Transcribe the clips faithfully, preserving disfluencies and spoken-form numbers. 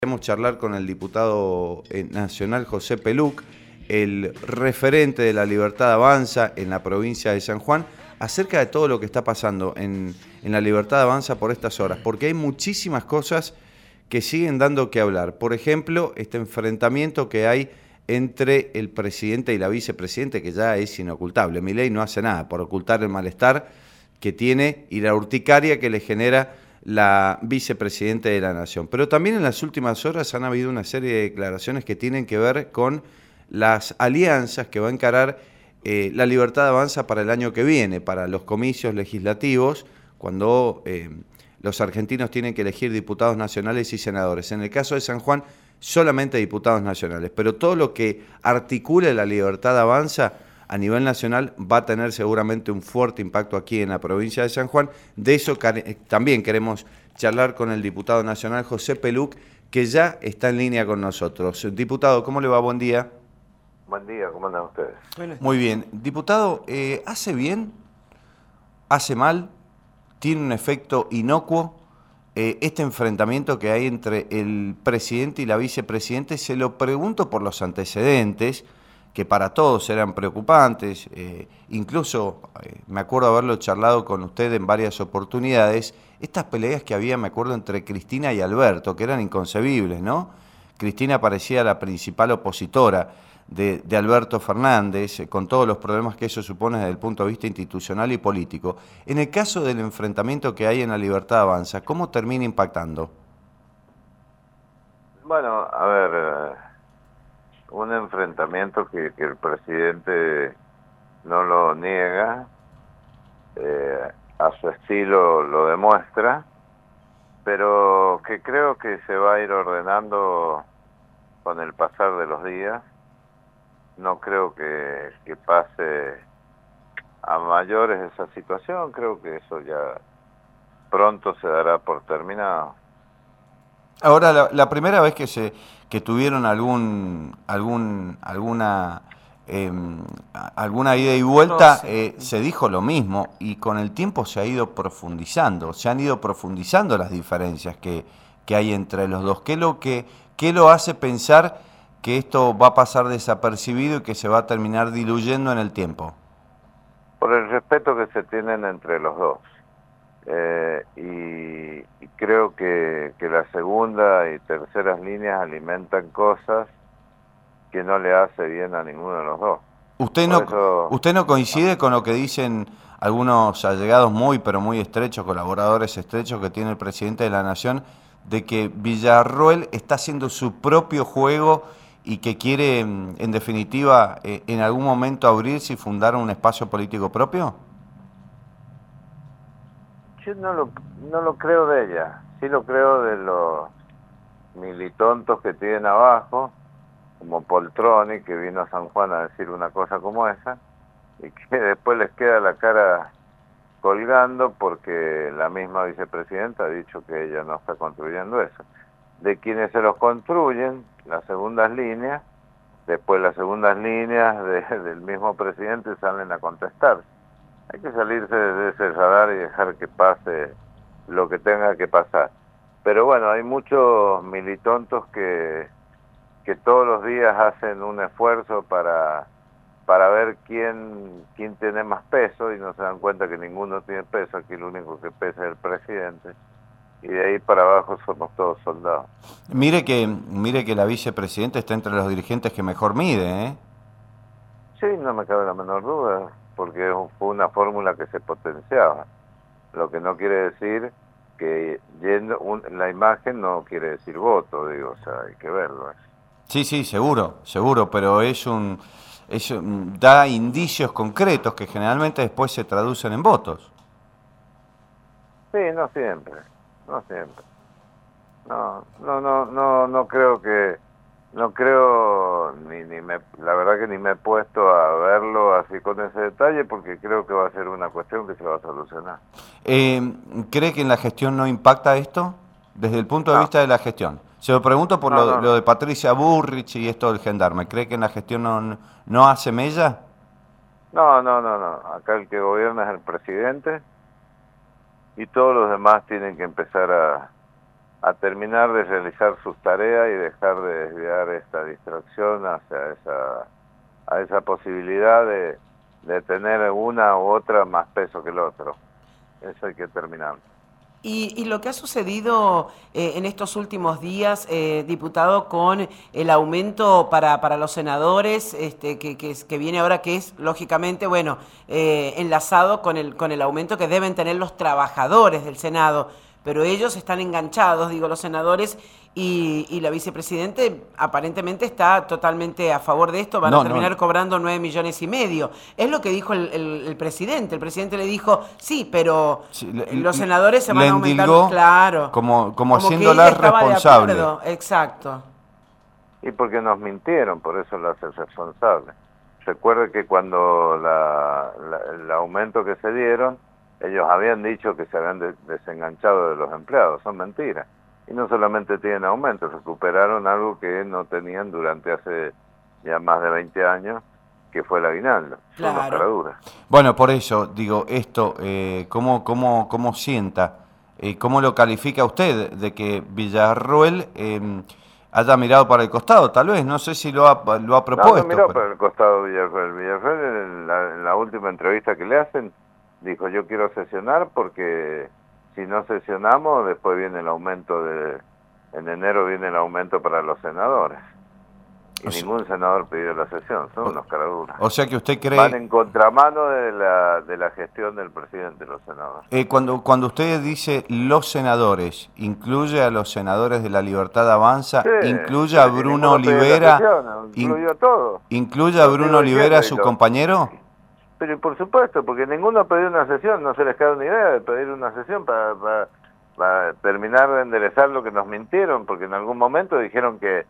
Queremos charlar con el diputado nacional José Peluc, el referente de La Libertad Avanza en la provincia de San Juan, acerca de todo lo que está pasando en, en La Libertad Avanza por estas horas, porque hay muchísimas cosas que siguen dando que hablar. Por ejemplo, este enfrentamiento que hay entre el presidente y la vicepresidente, que ya es inocultable. Milei no hace nada por ocultar el malestar que tiene y la urticaria que le genera la vicepresidenta de la Nación. Pero también en las últimas horas han habido una serie de declaraciones que tienen que ver con las alianzas que va a encarar eh, La Libertad Avanza para el año que viene, para los comicios legislativos, cuando eh, los argentinos tienen que elegir diputados nacionales y senadores. En el caso de San Juan, solamente diputados nacionales. Pero todo lo que articule La Libertad Avanza a nivel nacional va a tener seguramente un fuerte impacto aquí en la provincia de San Juan. De eso también queremos charlar con el diputado nacional José Peluc, que ya está en línea con nosotros. Diputado, ¿cómo le va? Buen día. Buen día, ¿cómo andan ustedes? Muy bien. Diputado, eh, ¿hace bien? ¿Hace mal? ¿Tiene un efecto inocuo? Eh, este enfrentamiento que hay entre el presidente y la vicepresidente, se lo pregunto por los antecedentes, que para todos eran preocupantes, eh, incluso eh, me acuerdo haberlo charlado con usted en varias oportunidades, estas peleas que había, me acuerdo, entre Cristina y Alberto, que eran inconcebibles, ¿no? Cristina parecía la principal opositora de, de Alberto Fernández, eh, con todos los problemas que eso supone desde el punto de vista institucional y político. En el caso del enfrentamiento que hay en La Libertad Avanza, ¿cómo termina impactando? Bueno, a ver... Eh... un enfrentamiento que, que el presidente no lo niega, eh, a su estilo lo demuestra, pero que creo que se va a ir ordenando con el pasar de los días. No creo que, que pase a mayores esa situación, creo que eso ya pronto se dará por terminado. Ahora, la, la primera vez que se que tuvieron algún algún alguna eh, alguna ida y vuelta, eh, se dijo lo mismo y con el tiempo se ha ido profundizando, se han ido profundizando las diferencias que, que hay entre los dos. ¿Qué lo que qué lo hace pensar que esto va a pasar desapercibido y que se va a terminar diluyendo en el tiempo? Por el respeto que se tienen entre los dos. Eh, y, y creo que, que la segunda y terceras líneas alimentan cosas que no le hace bien a ninguno de los dos. ¿Usted no, eso, ¿usted no coincide con lo que dicen algunos allegados muy, pero muy estrechos, colaboradores estrechos que tiene el presidente de la Nación, de que Villarroel está haciendo su propio juego y que quiere, en definitiva, eh, en algún momento abrirse y fundar un espacio político propio? Yo no lo, no lo creo de ella, sí lo creo de los militontos que tienen abajo, como Poltroni, que vino a San Juan a decir una cosa como esa, y que después les queda la cara colgando porque la misma vicepresidenta ha dicho que ella no está construyendo eso. De quienes se los construyen, las segundas líneas, después las segundas líneas de, del mismo presidente salen a contestar. Hay que salirse de ese radar y dejar que pase lo que tenga que pasar. Pero bueno, hay muchos militontos que, que todos los días hacen un esfuerzo para, para ver quién, quién tiene más peso y no se dan cuenta que ninguno tiene peso. Aquí lo único que pesa es el presidente. Y de ahí para abajo somos todos soldados. Mire que, mire que la vicepresidenta está entre los dirigentes que mejor mide, ¿eh? Sí, no me cabe la menor duda, porque fue una fórmula que se potenciaba. Lo que no quiere decir que yendo un, la imagen no quiere decir voto, digo, o sea, hay que verlo. Sí, sí, seguro, seguro, pero es un, es un, da indicios concretos que generalmente después se traducen en votos. Sí, no siempre, no siempre. No, no, no, no, no creo que, no creo, ni, ni me, la verdad que ni me he puesto a verlo así con ese detalle, porque creo que va a ser una cuestión que se va a solucionar. Eh, ¿Cree que en la gestión no impacta esto? Desde el punto de No. vista de la gestión. Se lo pregunto por no, lo, no, no. lo de Patricia Bullrich y esto del gendarme. ¿Cree que en la gestión no, no hace mella? No, no, no, no. Acá el que gobierna es el presidente y todos los demás tienen que empezar a, a terminar de realizar sus tareas y dejar de desviar esta distracción hacia esa, a esa posibilidad de, de tener una u otra más peso que el otro. Eso hay que terminar. Y, y lo que ha sucedido eh, en estos últimos días, eh, diputado, con el aumento para, para los senadores, este, que, que, que viene ahora, que es lógicamente, bueno, eh, enlazado con el, con el aumento que deben tener los trabajadores del Senado, pero ellos están enganchados, digo, los senadores, y, y la vicepresidente aparentemente está totalmente a favor de esto, van no, a terminar no. cobrando nueve millones y medio. Es lo que dijo el, el, el presidente, el presidente le dijo, sí, pero sí, le, los senadores se van a aumentar, claro. Como, como, como haciéndola responsable. Exacto. Y porque nos mintieron, por eso lo hace responsable. Recuerde que cuando la, la, el aumento que se dieron, ellos habían dicho que se habían de, desenganchado de los empleados, son mentiras. Y no solamente tienen aumento, recuperaron algo que no tenían durante hace ya más de veinte años, que fue el aguinaldo. Son las caraduras. Bueno, por eso, digo, esto, eh, ¿cómo, cómo, cómo sienta, eh, cómo lo califica usted de que Villarroel eh, haya mirado para el costado? Tal vez, no sé si lo ha, lo ha propuesto. No, no miró pero... para el costado Villarroel. Villarroel, en la, en la última entrevista que le hacen, dijo, yo quiero sesionar porque... si no sesionamos, después viene el aumento de... En enero viene el aumento para los senadores. Y o sea, ningún senador pidió la sesión, son o, unos caraduras. O sea que usted cree... Van en contramano de la, de la gestión del presidente los senadores. Eh, cuando, cuando usted dice los senadores, ¿incluye a los senadores de La Libertad Avanza? Sí, ¿incluye a Bruno Olivera? Sesión, incluye a todo. ¿Incluye a Bruno Olivera, su compañero? Pero por supuesto, porque ninguno pidió una sesión, no se les cae una idea de pedir una sesión para, para, para terminar de enderezar lo que nos mintieron, porque en algún momento dijeron que,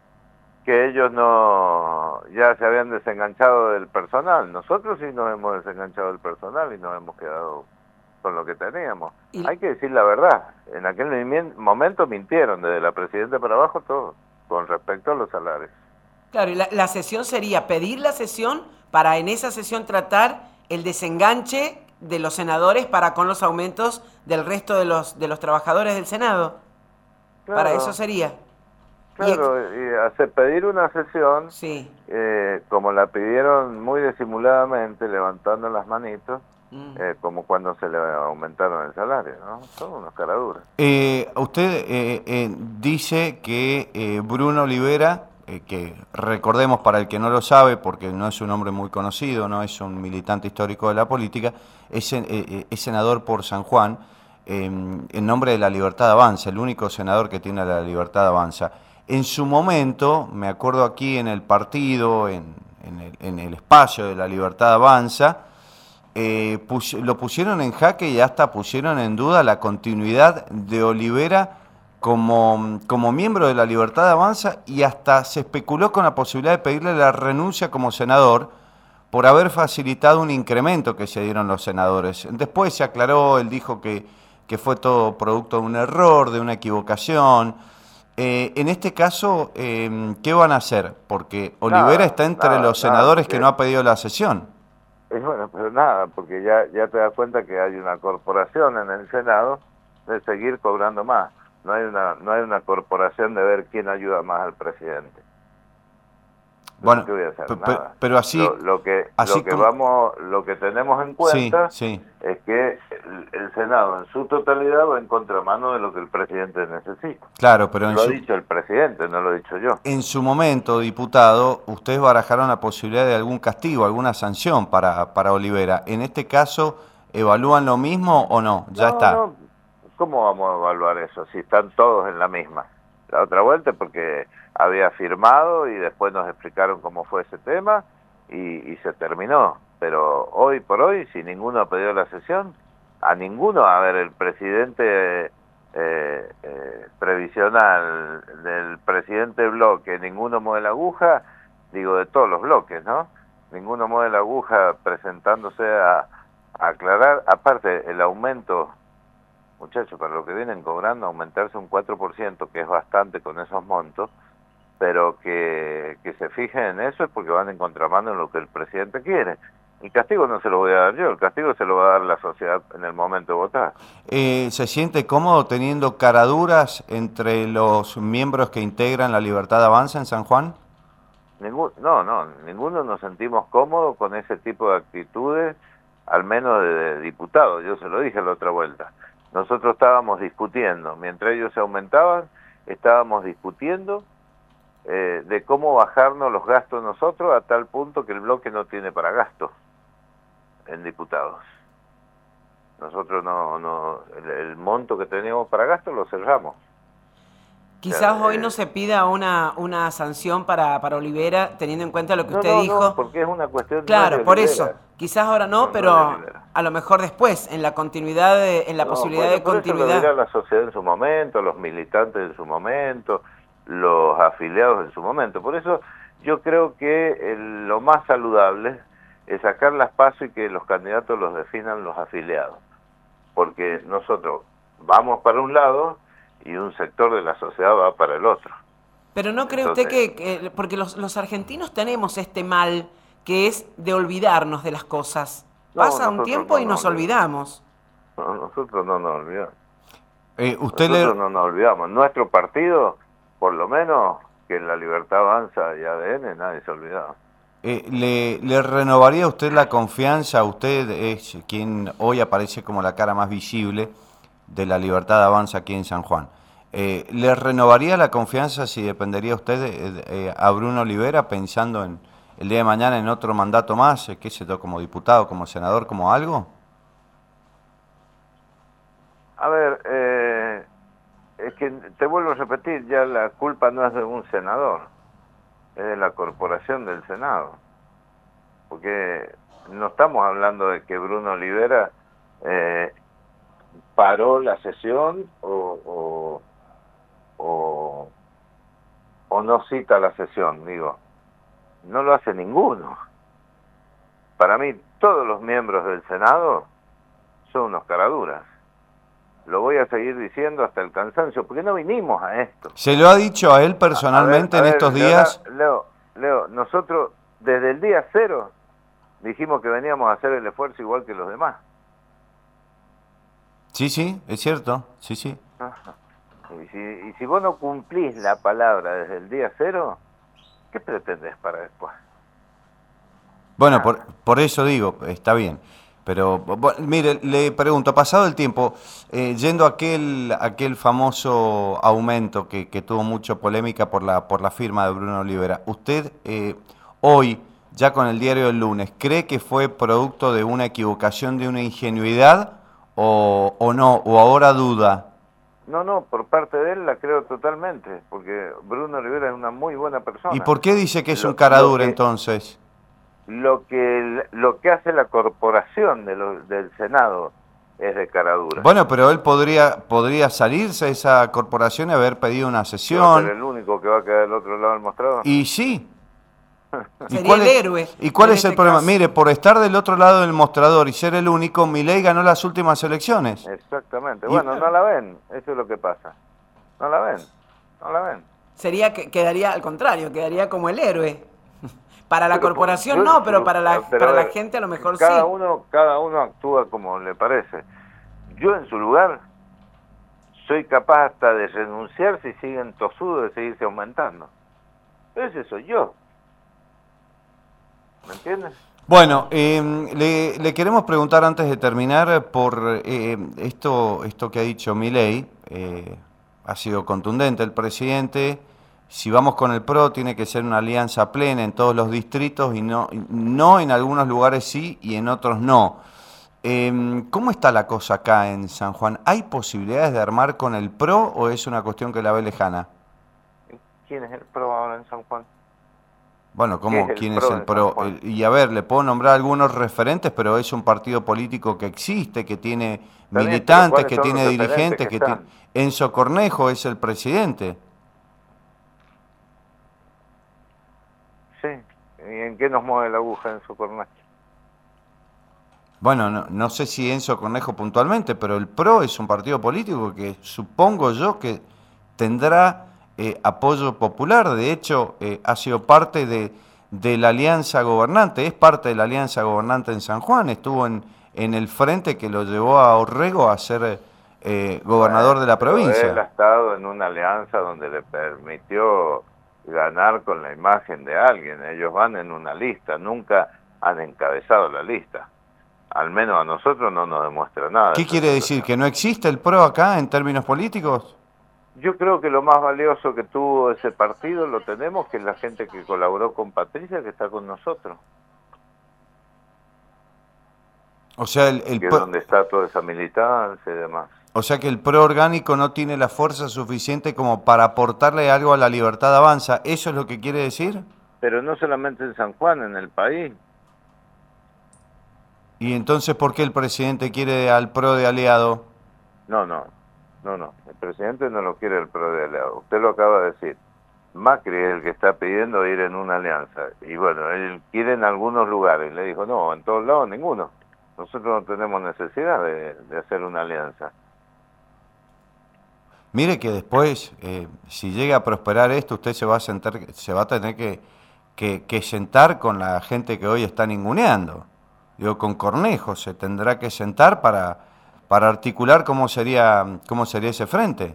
que ellos no ya se habían desenganchado del personal. Nosotros sí nos hemos desenganchado del personal y nos hemos quedado con lo que teníamos. ¿Y? Hay que decir la verdad, en aquel momento mintieron, desde la presidenta para abajo, todo, con respecto a los salarios. Claro, y la, la sesión sería pedir la sesión para en esa sesión tratar el desenganche de los senadores para con los aumentos del resto de los de los trabajadores del Senado. Claro, para eso sería. Claro, y, y hacer pedir una sesión, sí. eh, como la pidieron muy disimuladamente, levantando las manitos, mm. eh, como cuando se le aumentaron el salario, ¿no? Son unos caraduras. Eh, usted eh, eh, dice que eh, Bruno Olivera, que recordemos para el que no lo sabe, porque no es un hombre muy conocido, no es un militante histórico de la política, es, eh, es senador por San Juan, eh, en nombre de La Libertad Avanza, el único senador que tiene La Libertad Avanza. En su momento, me acuerdo aquí en el partido, en, en, el, en el espacio de La Libertad Avanza, eh, pus, lo pusieron en jaque y hasta pusieron en duda la continuidad de Olivera Como, como miembro de La Libertad Avanza, y hasta se especuló con la posibilidad de pedirle la renuncia como senador por haber facilitado un incremento que se dieron los senadores. Después se aclaró, él dijo que, que fue todo producto de un error, de una equivocación. Eh, en este caso, eh, ¿qué van a hacer? Porque Olivera nada, está entre nada, los senadores nada, que no ha pedido la sesión. Es bueno, pero nada, porque ya, ya te das cuenta que hay una corporación en el Senado de seguir cobrando más. No hay una no hay una corporación de ver quién ayuda más al presidente. Bueno, no te voy a hacer pero, nada. pero así lo, lo que así lo que como... vamos lo que tenemos en cuenta sí, sí. es que el, el Senado en su totalidad va en contramano de lo que el presidente necesita. Claro, pero en lo su... ha dicho el presidente, no lo he dicho yo. En su momento, diputado, ustedes barajaron la posibilidad de algún castigo, alguna sanción para para Olivera. En este caso, ¿evalúan lo mismo o no? Ya no, está. No. ¿Cómo vamos a evaluar eso si están todos en la misma? La otra vuelta porque había firmado y después nos explicaron cómo fue ese tema y, y se terminó. Pero hoy por hoy, si ninguno ha pedido la sesión, a ninguno, a ver, el presidente eh, eh, previsional del presidente bloque, ninguno mueve la aguja, digo de todos los bloques, ¿no? Ninguno mueve la aguja presentándose a, a aclarar, aparte el aumento... Muchachos, para lo que vienen cobrando, aumentarse un cuatro por ciento, que es bastante con esos montos, pero que, que se fijen en eso es porque van en contramano en lo que el presidente quiere. El castigo no se lo voy a dar yo, el castigo se lo va a dar la sociedad en el momento de votar. Eh, ¿Se siente cómodo teniendo caraduras entre los miembros que integran la Libertad Avanza en San Juan? Ningún, no, no, ninguno nos sentimos cómodos con ese tipo de actitudes, al menos de, de diputados. Yo se lo dije la otra vuelta. Nosotros estábamos discutiendo, mientras ellos se aumentaban, estábamos discutiendo eh, de cómo bajarnos los gastos nosotros a tal punto que el bloque no tiene para gastos en diputados. Nosotros no, no el, el monto que teníamos para gastos lo cerramos. Quizás O sea, hoy eh, no se pida una, una sanción para, para Olivera, teniendo en cuenta lo que no, usted no, dijo. no, porque es una cuestión Claro, no de por Olivera. eso. Quizás ahora no, No, no pero de Olivera. a lo mejor después, en la continuidad, de, en la No, posibilidad bueno, de por eso lo continuidad. dirá la sociedad en su momento, los militantes en su momento, los afiliados en su momento. Por eso yo creo que el, lo más saludable es sacar las pasos y que los candidatos los definan los afiliados. Porque nosotros vamos para un lado y un sector de la sociedad va para el otro. Pero ¿no cree Entonces, usted que, que- porque los, los argentinos tenemos este mal que es de olvidarnos de las cosas? No, Pasa un nosotros tiempo no y nos nos olvidamos. olvidamos. no, nosotros no nos olvidamos. Eh, usted Nosotros le... no nos olvidamos. Nuestro partido, por lo menos, que en la Libertad Avanza y A D N, nadie se olvidaba. Eh, le, ¿Le renovaría usted la confianza? Usted es quien hoy aparece como la cara más visible de la Libertad Avanza aquí en San Juan. Eh, ¿Le renovaría la confianza si dependería usted de, eh, a Bruno Olivera pensando en el día de mañana en otro mandato más, eh, qué sé yo, como diputado, como senador, como algo? A ver, eh, es que te vuelvo a repetir, ya la culpa no es de un senador, es de la corporación del Senado. Porque no estamos hablando de que Bruno Olivera eh, paró la sesión o, o, o, o no cita la sesión, digo. No lo hace ninguno. Para mí, todos los miembros del Senado son unos caraduras. Lo voy a seguir diciendo hasta el cansancio, porque no vinimos a esto. ¿Se lo ha dicho a él personalmente A ver, a en ver, estos Leo, días? Leo, Leo, nosotros desde el día cero dijimos que veníamos a hacer el esfuerzo igual que los demás. Sí, sí, es cierto, sí, sí. Ajá. Y si, y si vos no cumplís la palabra desde el día cero, ¿qué pretendés para después? Bueno, Nada. por, por eso digo, está bien. Pero, bueno, mire, le pregunto, pasado el tiempo, eh, yendo a aquel, aquel famoso aumento que, que tuvo mucha polémica por la, por la firma de Bruno Olivera, ¿usted eh, hoy, ya con el diario del lunes, cree que fue producto de una equivocación, de una ingenuidad o, o no, o ahora duda? No, no, por parte de él la creo totalmente, porque Bruno Olivera es una muy buena persona. ¿Y por qué dice que es Lo- un caradura lo que- entonces? Lo que lo que hace la corporación de lo- del Senado es de caradura. Bueno, pero él podría, podría salirse de esa corporación y haber pedido una ¿Va a ser sesión. el único que va a quedar del otro lado del mostrador? Y sí. ¿Y Sería cuál el es, héroe, ¿Y cuál en es el este problema? caso. Mire, por estar del otro lado del mostrador y ser el único, Milei ganó las últimas elecciones. Exactamente. Y- Bueno, no la ven, eso es lo que pasa. No la ven, no la ven. Sería que quedaría al contrario, quedaría como el héroe. Para la Pero, corporación yo- no, pero yo- para la, pero, para a la ver, gente a lo mejor cada sí. uno cada uno actúa como le parece. Yo en su lugar soy capaz hasta de renunciar si siguen tosudos de seguirse aumentando. Pero ese soy yo. ¿Me entiendes? Bueno, eh, le, le queremos preguntar antes de terminar por eh, esto, esto que ha dicho Milei. Eh, ha sido contundente el presidente. Si vamos con el P R O, tiene que ser una alianza plena en todos los distritos y no, no en algunos lugares sí y en otros no. Eh, ¿Cómo está la cosa acá en San Juan? ¿Hay posibilidades de armar con el P R O o es una cuestión que la ve lejana? ¿Quién es el P R O ahora en San Juan? Bueno, ¿Qué ¿cómo? es el ¿Quién P es R O el de P R O? San Juan? El- Y a ver, le puedo nombrar algunos referentes, pero es un partido político que existe, que tiene bien, pero militantes, ¿cuáles que son tiene los referentes dirigentes, que que tiene... están? Enzo Cornejo es el presidente. Sí. ¿Y en qué nos mueve la aguja en su cornacho? Bueno, no, no sé si Enzo Cornejo puntualmente, pero el P R O es un partido político que supongo yo que tendrá eh, apoyo popular. De hecho, eh, ha sido parte de, de la alianza gobernante, es parte de la alianza gobernante en San Juan, estuvo en, en el frente que lo llevó a Orrego a ser eh, gobernador bueno, de la provincia. Él ha estado en una alianza donde le permitió ganar con la imagen de alguien. Ellos van en una lista, nunca han encabezado la lista. Al menos a nosotros no nos demuestra nada. ¿Qué quiere decir? ¿Que no existe el PRO acá en términos políticos? Yo creo que lo más valioso que tuvo ese partido lo tenemos, que es la gente que colaboró con Patricia, que está con nosotros. O sea, el, el que es donde está toda esa militancia y demás. O sea que el PRO orgánico no tiene la fuerza suficiente como para aportarle algo a la Libertad Avanza. ¿Eso es lo que quiere decir? Pero no solamente en San Juan, en el país. ¿Y entonces por qué el presidente quiere al PRO de aliado? No, no, no, no. El presidente no lo quiere el PRO de aliado. Usted lo acaba de decir. Macri es el que está pidiendo ir en una alianza. Y bueno, él quiere en algunos lugares. Le dijo, no, en todos lados ninguno. Nosotros no tenemos necesidad de, de hacer una alianza. Mire que después, eh, si llega a prosperar esto, usted se va a sentar, se va a tener que, que, que sentar con la gente que hoy está ninguneando. Digo, con Cornejo se tendrá que sentar para, para articular cómo sería, cómo sería ese frente.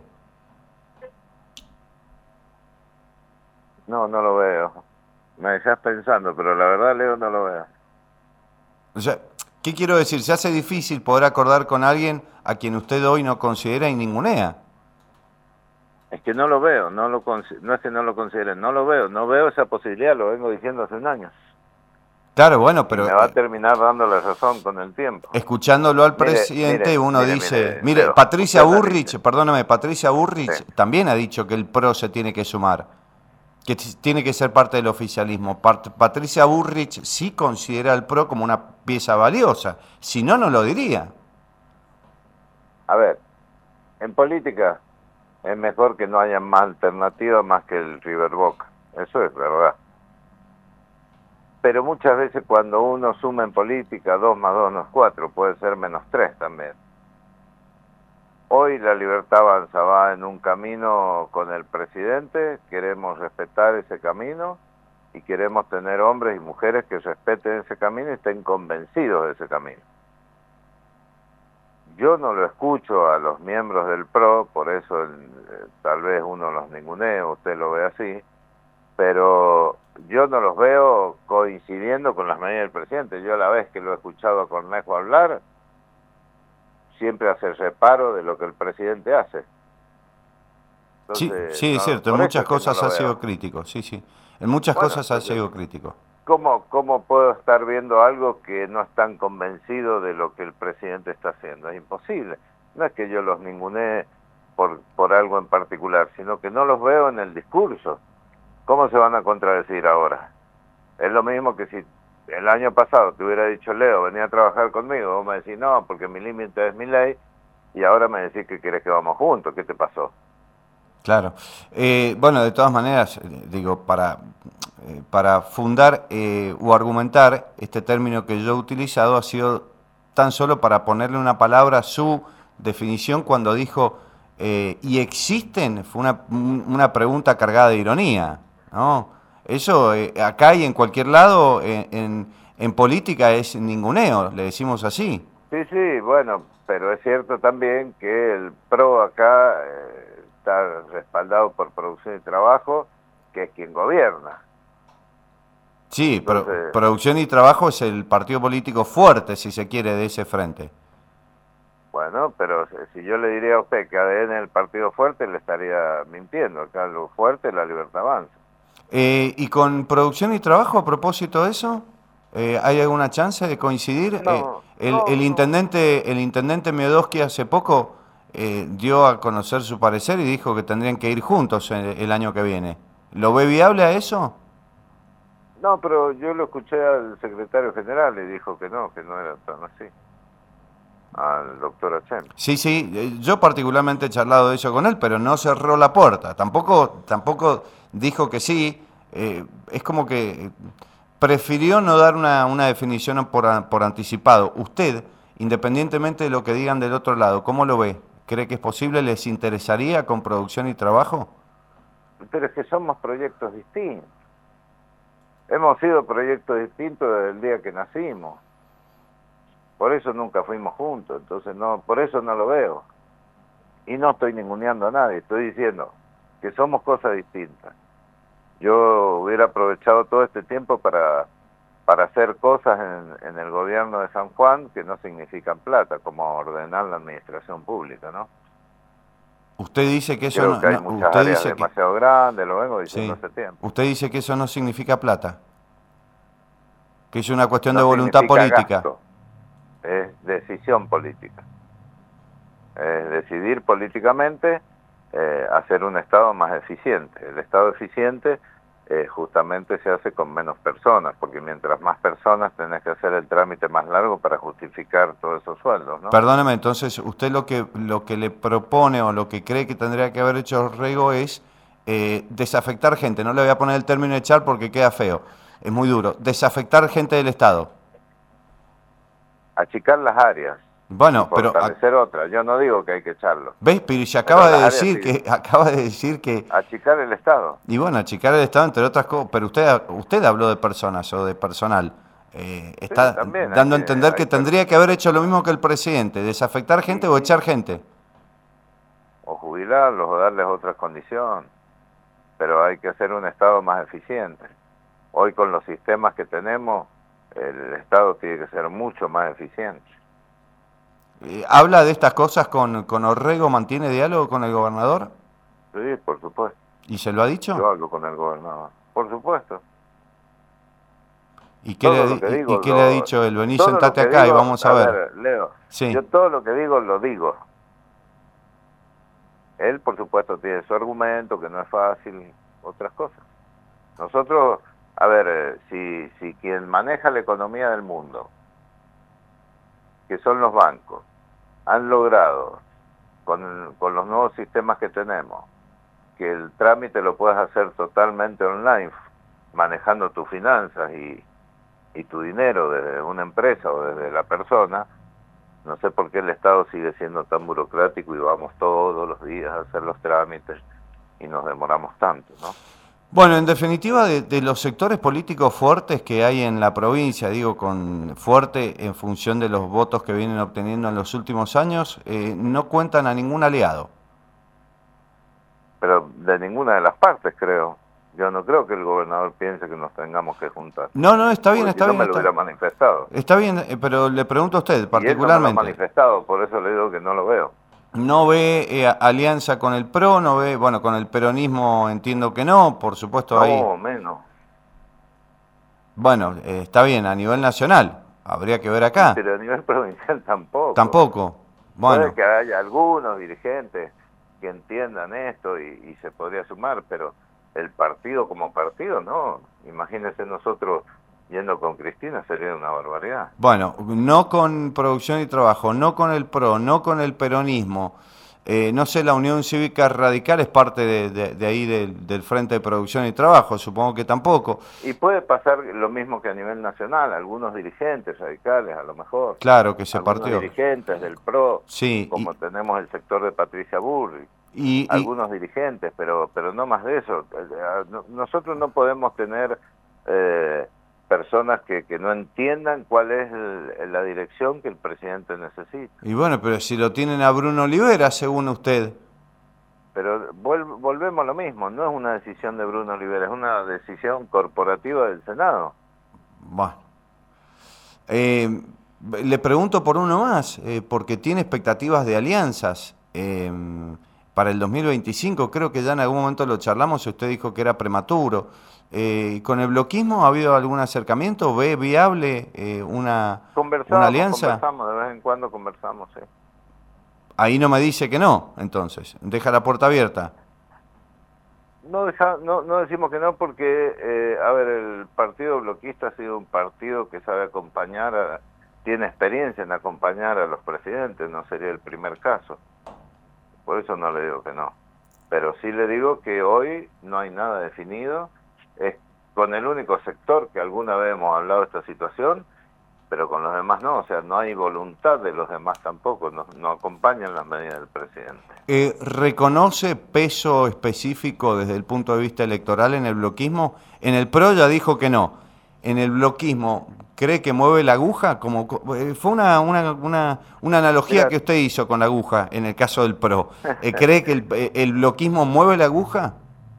No, no lo veo. Me dejas pensando, pero la verdad, Leo, no lo veo. O sea, ¿qué quiero decir? Se hace difícil poder acordar con alguien a quien usted hoy no considera y ningunea. Es que no lo veo, no lo no es que no lo considere, no lo veo, no veo esa posibilidad, lo vengo diciendo hace un año. Claro, bueno, pero... Y me va a terminar dando la razón con el tiempo. Escuchándolo al mire, presidente, mire, uno mire, dice... Mire, mire pero, Patricia Burrich, dice. perdóname, Patricia Burrich sí. también ha dicho que el PRO se tiene que sumar, que tiene que ser parte del oficialismo. Pat Patricia Burrich sí considera al PRO como una pieza valiosa, si no, no lo diría. A ver, en política es mejor que no haya más alternativa más que el River Boca, eso es verdad. Pero muchas veces cuando uno suma en política, dos más dos no es cuatro, puede ser menos tres también. Hoy la Libertad Avanza va en un camino con el presidente, queremos respetar ese camino y queremos tener hombres y mujeres que respeten ese camino y estén convencidos de ese camino. Yo no lo escucho a los miembros del PRO, por eso eh, tal vez uno los ningunee, usted lo ve así, pero yo no los veo coincidiendo con las medidas del presidente. Yo a la vez que lo he escuchado a Cornejo hablar, siempre hace reparo de lo que el presidente hace. Entonces, sí, sí, no, es cierto, en muchas cosas no ha sido crítico, sí, sí, en muchas bueno, cosas ha sido crítico. ¿Cómo, ¿Cómo puedo estar viendo algo que no están convencidos de lo que el presidente está haciendo? Es imposible. No es que yo los ningunee por, por algo en particular, sino que no los veo en el discurso. ¿Cómo se van a contradecir ahora? Es lo mismo que si el año pasado te hubiera dicho, Leo, venía a trabajar conmigo, vos me decís, no, porque mi límite es mi ley, y ahora me decís que querés que vamos juntos, ¿qué te pasó? Claro. Eh, bueno, de todas maneras, digo, para, eh, para fundar eh, o argumentar este término que yo he utilizado ha sido tan solo para ponerle una palabra a su definición cuando dijo, eh, ¿y existen? Fue una, una pregunta cargada de ironía, ¿no? Eso eh, acá y en cualquier lado, en, en, en política es ninguneo, le decimos así. Sí, sí, bueno, pero es cierto también que el PRO acá eh, está respaldado por Producción y Trabajo, que es quien gobierna. Sí, pero Entonces, Producción y Trabajo es el partido político fuerte, si se quiere, de ese frente. Bueno, pero si yo le diría a usted que A D N es el partido fuerte, le estaría mintiendo. Acá lo fuerte es la Libertad Avanza. Eh, ¿Y con Producción y Trabajo, a propósito de eso, eh, hay alguna chance de coincidir? No, eh, el, no, el intendente no. el intendente Miodoski hace poco eh, dio a conocer su parecer y dijo que tendrían que ir juntos el, el año que viene. ¿Lo ve viable a eso? No, pero yo lo escuché al secretario general y dijo que no, que no era tan así. Al doctor Achén. Sí, sí, yo particularmente he charlado de eso con él, pero no cerró la puerta. Tampoco, tampoco dijo que sí. Eh, es como que prefirió no dar una, una definición por, por anticipado. Usted, independientemente de lo que digan del otro lado, ¿cómo lo ve? ¿Cree que es posible? ¿Les interesaría con Producción y Trabajo? Pero es que somos proyectos distintos. hemos sido proyectos distintos desde el día que nacimos. Por eso nunca fuimos juntos, entonces no, por eso no lo veo. Y no estoy ninguneando a nadie, estoy diciendo que somos cosas distintas. Yo hubiera aprovechado todo este tiempo para, para hacer cosas en, en el gobierno de San Juan que no significan plata, como ordenar la administración pública, ¿no? Usted dice que eso Creo no, que hay no- muchas usted áreas dice que, demasiado grandes, lo vengo diciendo sí. hace tiempo. Usted dice que eso no significa plata, que es una cuestión de No voluntad significa política. gasto, es decisión política. Es decidir políticamente eh, hacer un Estado más eficiente. El Estado eficiente eh, justamente se hace con menos personas, porque mientras más personas tenés que hacer el trámite más largo para justificar todos esos sueldos, ¿no? Perdóneme, entonces usted lo que lo que le propone o lo que cree que tendría que haber hecho Rego es eh, desafectar gente. No le voy a poner el término echar porque queda feo, es muy duro. Desafectar gente del Estado. Achicar las áreas Bueno, y pero fortalecer otras. Yo no digo que hay que echarlo. ¿ves? Pero se Pero acaba de las áreas decir sí. que acaba de decir que Achicar el Estado. y bueno, achicar el Estado entre otras cosas. Pero usted usted habló de personas o de personal. Eh, está Sí, también hay dando a que- entender que hay que- tendría que haber hecho lo mismo que el presidente, desafectar gente Sí, o sí. echar gente. O jubilarlos o darles otra condición. Pero hay que hacer un Estado más eficiente. Hoy con los sistemas que tenemos, el Estado tiene que ser mucho más eficiente. Eh, ¿Habla de estas cosas con, con Orrego? ¿Mantiene diálogo con el gobernador? Sí, por supuesto. ¿Y se lo ha dicho? Yo hablo con el gobernador. Por supuesto. ¿Y qué, le, Todo ha lo di- que y- digo, y qué lo- le ha dicho él? Vení, todo lo sentate que acá digo- y vamos a, ver. Leo, Sí. yo todo lo que digo, lo digo. Él, por supuesto, tiene su argumento, que no es fácil, otras cosas. Nosotros, a ver, eh, si, si quien maneja la economía del mundo, que son los bancos, han logrado, con, con los nuevos sistemas que tenemos, que el trámite lo puedas hacer totalmente online, manejando tus finanzas y, y tu dinero desde una empresa o desde la persona, no sé por qué el Estado sigue siendo tan burocrático y vamos todos los días a hacer los trámites y nos demoramos tanto, ¿no? Bueno, en definitiva, de, de los sectores políticos fuertes que hay en la provincia, digo, con fuerte en función de los votos que vienen obteniendo en los últimos años, eh, no cuentan a ningún aliado. Pero de ninguna de las partes, creo. Yo no creo que el gobernador piense que nos tengamos que juntar. No, no, está bien, Porque está si no bien. me lo Está, hubiera manifestado. está bien, eh, pero le pregunto a usted Y él no me lo ha particularmente. manifestado, por eso le digo que no lo veo. ¿No ve eh, alianza con el P R O? ¿No ve, bueno, con el peronismo entiendo que no, por supuesto ahí. No, menos. Bueno, eh, está bien, a nivel nacional, habría que ver acá. Pero a nivel provincial tampoco. Tampoco. Bueno, Puede que haya algunos dirigentes que entiendan esto y, y se podría sumar, pero el partido como partido, no. Imagínense nosotros yendo con Cristina, sería una barbaridad. bueno, no con Producción y Trabajo, no con el P R O, no con el peronismo. Eh, no sé, la Unión Cívica Radical es parte de, de- de ahí del, del Frente de Producción y Trabajo, supongo que tampoco. Y puede pasar lo mismo que a nivel nacional, algunos dirigentes radicales a lo mejor. Claro que se algunos partió. dirigentes del P R O, Sí, como y- tenemos el sector de Patricia Burri. Y, y- Algunos dirigentes, pero pero no más de eso. Eh, no- Nosotros no podemos tener eh, personas que, que no entiendan cuál es el- la dirección que el presidente necesita. y bueno, pero si lo tienen a Bruno Olivera, según usted. Pero vuel- volvemos a lo mismo, no es una decisión de Bruno Olivera, es una decisión corporativa del Senado. Bueno. Eh, le pregunto por uno más, eh, porque tiene expectativas de alianzas eh, para el dos mil veinticinco. Creo que ya en algún momento lo charlamos y usted dijo que era prematuro. Eh, ¿Con el bloquismo ha habido algún acercamiento? ¿Ve viable eh, una, Conversamos, una alianza? conversamos, de vez en cuando conversamos, sí. Ahí no me dice que no, entonces. Deja la puerta abierta. No, deja, no, no decimos que no porque, eh, a ver, el partido bloquista ha sido un partido que sabe acompañar, a, tiene experiencia en acompañar a los presidentes, no sería el primer caso. Por eso no le digo que no. Pero sí le digo que hoy no hay nada definido, es con el único sector que alguna vez hemos hablado de esta situación pero con los demás no, o sea, no hay voluntad de los demás tampoco, no, no acompañan las medidas del presidente. Eh, ¿Reconoce peso específico desde el punto de vista electoral en el bloquismo? En el P R O ya dijo que no. En el bloquismo, ¿cree que mueve la aguja? Como fue una, una, una, una analogía Mira, que usted hizo con la aguja en el caso del P R O. Eh, ¿Cree que el, el bloquismo mueve la aguja?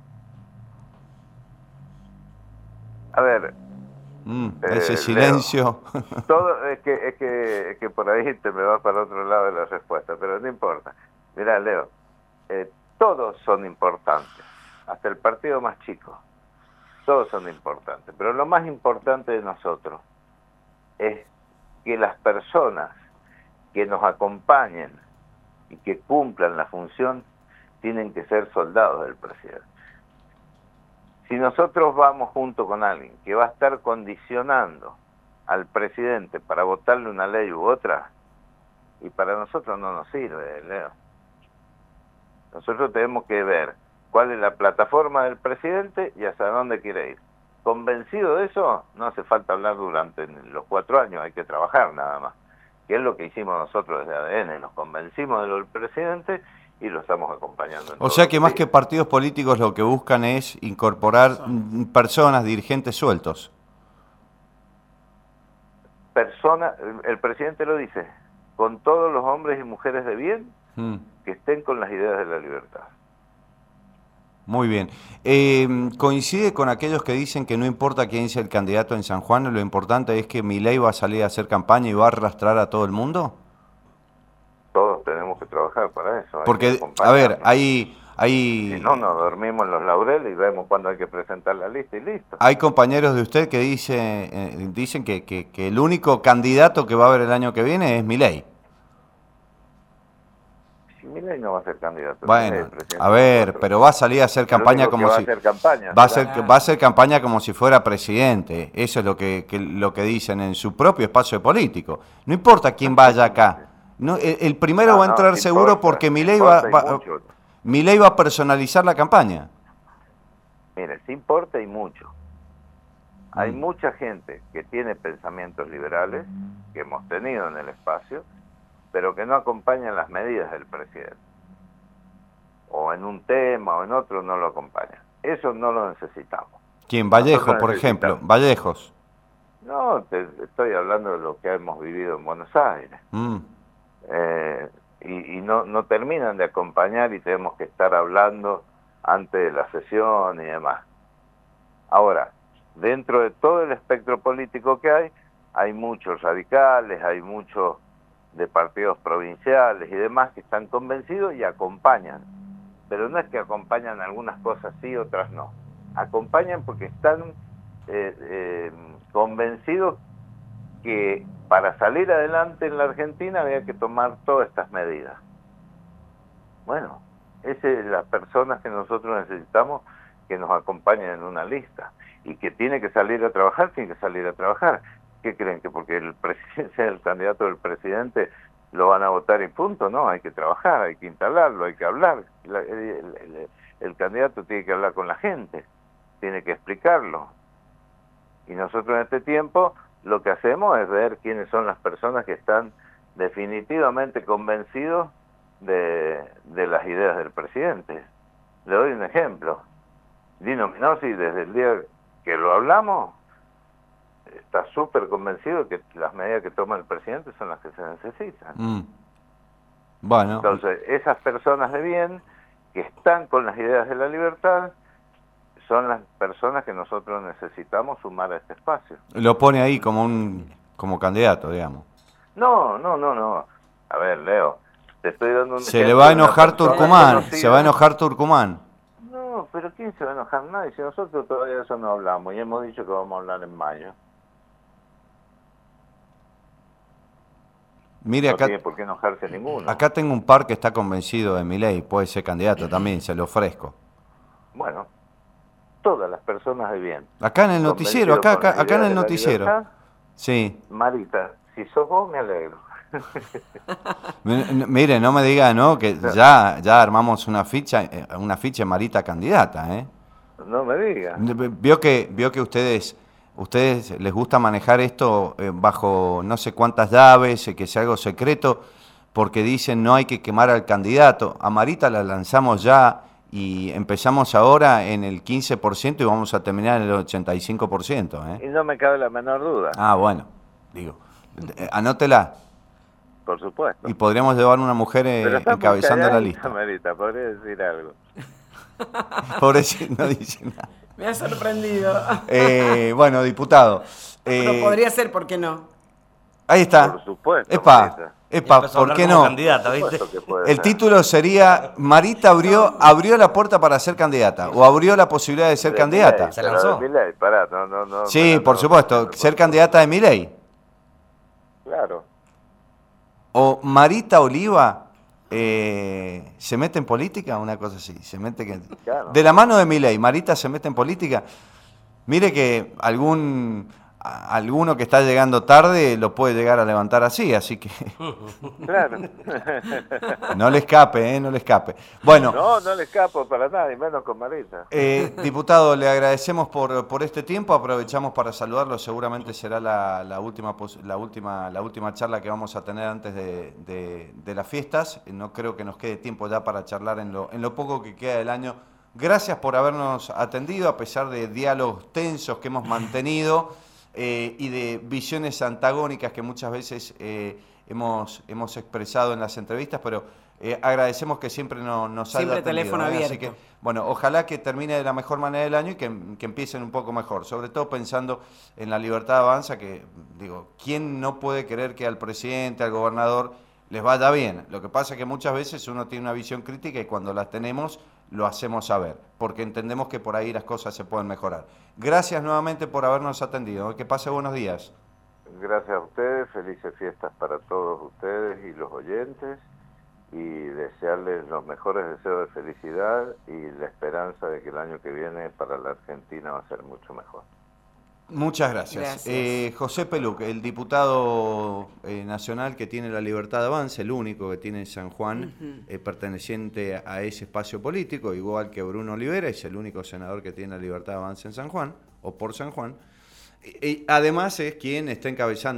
A ver... Mm, ese eh, silencio. Leo, todo es que, es, que, es que por ahí te me vas para otro lado de la respuesta, pero no importa. Mirá, Leo, eh, todos son importantes, hasta el partido más chico. Todos son importantes, pero lo más importante de nosotros es que las personas que nos acompañen y que cumplan la función tienen que ser soldados del presidente. Si nosotros vamos junto con alguien que va a estar condicionando al presidente para votarle una ley u otra, y para nosotros no nos sirve, Leo. Nosotros tenemos que ver cuál es la plataforma del presidente y hacia dónde quiere ir. Convencido de eso, no hace falta hablar durante los cuatro años, hay que trabajar nada más. Que es lo que hicimos nosotros desde A D N, nos convencimos de lo del presidente y lo estamos acompañando. En o sea que más que partidos políticos lo que buscan es incorporar personas, dirigentes sueltos. Personas, el presidente lo dice, con todos los hombres y mujeres de bien mm. que estén con las ideas de la libertad. Muy bien. Eh, ¿Coincide con aquellos que dicen que no importa quién sea el candidato en San Juan, lo importante es que Milei va a salir a hacer campaña y va a arrastrar a todo el mundo? Todos tenemos que trabajar para eso. Porque, a ver, hay... hay si no, nos dormimos en los laureles y vemos cuándo hay que presentar la lista y listo. Hay compañeros de usted que dice, eh, dicen que, que, que el único candidato que va a haber el año que viene es Milei. Si Milei no va a ser candidato. Bueno, a ver, pero va a salir a hacer campaña como va si... A hacer campaña, va, a hacer, va a hacer campaña como si fuera presidente. Eso es lo que, que, lo que dicen en su propio espacio político. No importa quién vaya acá. No, el, el primero no, va a entrar no, seguro importa, porque Milei va, va, Milei va a personalizar la campaña. Mire, sí importa y mucho. Mm. Hay mucha gente que tiene pensamientos liberales, que hemos tenido en el espacio, pero que no acompañan las medidas del presidente. O en un tema o en otro no lo acompañan. Eso no lo necesitamos. ¿Quién? Vallejo, por ejemplo. Vallejos. No, te, estoy hablando de lo que hemos vivido en Buenos Aires. Mm. Eh, y, y no, no terminan de acompañar y tenemos que estar hablando antes de la sesión y demás. Ahora, dentro de todo el espectro político que hay, hay muchos radicales, hay muchos de partidos provinciales y demás que están convencidos y acompañan. Pero no es que acompañan algunas cosas sí, otras no. Acompañan porque están eh, eh, convencidos que para salir adelante en la Argentina había que tomar todas estas medidas. Bueno, esas son las personas que nosotros necesitamos que nos acompañen en una lista. Y que tiene que salir a trabajar, tiene que salir a trabajar. ¿Qué creen? ¿Que porque el presidente sea el candidato del presidente lo van a votar y punto? No, hay que trabajar, hay que instalarlo, hay que hablar. El, el, el, el candidato tiene que hablar con la gente, tiene que explicarlo. Y nosotros en este tiempo lo que hacemos es ver quiénes son las personas que están definitivamente convencidos de, de las ideas del presidente. Le doy un ejemplo. Dino Minosi, desde el día que lo hablamos, está súper convencido de que las medidas que toma el presidente son las que se necesitan. Mm. Bueno. Entonces, esas personas de bien que están con las ideas de la libertad son las personas que nosotros necesitamos sumar a este espacio. Lo pone ahí como un como candidato, digamos. No, no, no, no. A ver, Leo, te estoy dando un Se le va a enojar Tucumán, se va a enojar Tucumán. No, pero ¿quién se va a enojar? Nadie. Si nosotros todavía de eso no hablamos y hemos dicho que vamos a hablar en mayo. Mire, acá, no tiene por qué enojarse ninguno. Acá tengo un par que está convencido de Milei, puede ser candidato también, se lo ofrezco. Bueno, todas las personas de bien. Acá en el noticiero, acá, acá, acá en el noticiero. Libertad, sí. Marita, si sos vos me alegro. Mire, no me diga, ¿no? Que no. ya ya armamos una ficha, una ficha Marita candidata, ¿eh? No me diga. Vio que vio que ustedes ¿Ustedes les gusta manejar esto eh, bajo no sé cuántas llaves, eh, que sea algo secreto? Porque dicen no hay que quemar al candidato. A Marita la lanzamos ya y empezamos ahora en el quince por ciento y vamos a terminar en el ochenta y cinco por ciento. ¿eh? Y no me cabe la menor duda. Ah, bueno, digo, eh, anótela. Por supuesto. Y podríamos llevar una mujer eh, Pero está muy encabezando la calladita, lista. Marita, podría decir algo. Pobrecito, no dice nada. Me ha sorprendido. Eh, bueno, diputado. Eh, Pero podría ser, ¿por qué no? Ahí está. Por supuesto, Epa, Marita. epa, ¿por qué no? Candidata, Por ¿viste? supuesto que puede El ser. título sería Marita abrió abrió la puerta para ser candidata o abrió la posibilidad de ser De candidata. Milei, Se pero lanzó. de Milei, pará, no, no, no. Sí, pará, por no, supuesto, no, ser no, candidata de Milei. Claro. O Marita Oliva eh, se mete en política, una cosa así, se mete que Claro. de la mano de Milei, Marita se mete en política. Mire que algún a- alguno que está llegando tarde lo puede llegar a levantar así, así que Claro. no le escape, eh, no le escape. Bueno, No, no le escapo para nada, y menos con Marita. Eh, diputado, le agradecemos por, por este tiempo, aprovechamos para saludarlo, seguramente será la, la, última, pos- la, última, la última charla que vamos a tener antes de, de- de las fiestas, no creo que nos quede tiempo ya para charlar en lo, en lo poco que queda del año. Gracias por habernos atendido, a pesar de diálogos tensos que hemos mantenido eh, y de visiones antagónicas que muchas veces eh, hemos, hemos expresado en las entrevistas, pero eh, agradecemos que siempre no, nos haya Siempre atendido. teléfono ¿eh? abierto. Así que, bueno, ojalá que termine de la mejor manera del año y que, que empiecen un poco mejor, sobre todo pensando en la libertad avanza, que digo, ¿quién no puede querer que al presidente, al gobernador les vaya bien? Lo que pasa es que muchas veces uno tiene una visión crítica y cuando la tenemos lo hacemos saber, porque entendemos que por ahí las cosas se pueden mejorar. Gracias nuevamente por habernos atendido, que pase buenos días. Gracias a ustedes, felices fiestas para todos ustedes y los oyentes, y desearles los mejores deseos de felicidad y la esperanza de que el año que viene para la Argentina va a ser mucho mejor. Muchas gracias. Gracias. Eh, José Peluc, el diputado eh, nacional que tiene la Libertad de Avance, el único que tiene en San Juan, Ujú. eh, perteneciente a ese espacio político, igual que Bruno Olivera, es el único senador que tiene la Libertad de Avance en San Juan, o por San Juan. Y, y además es quien está encabezando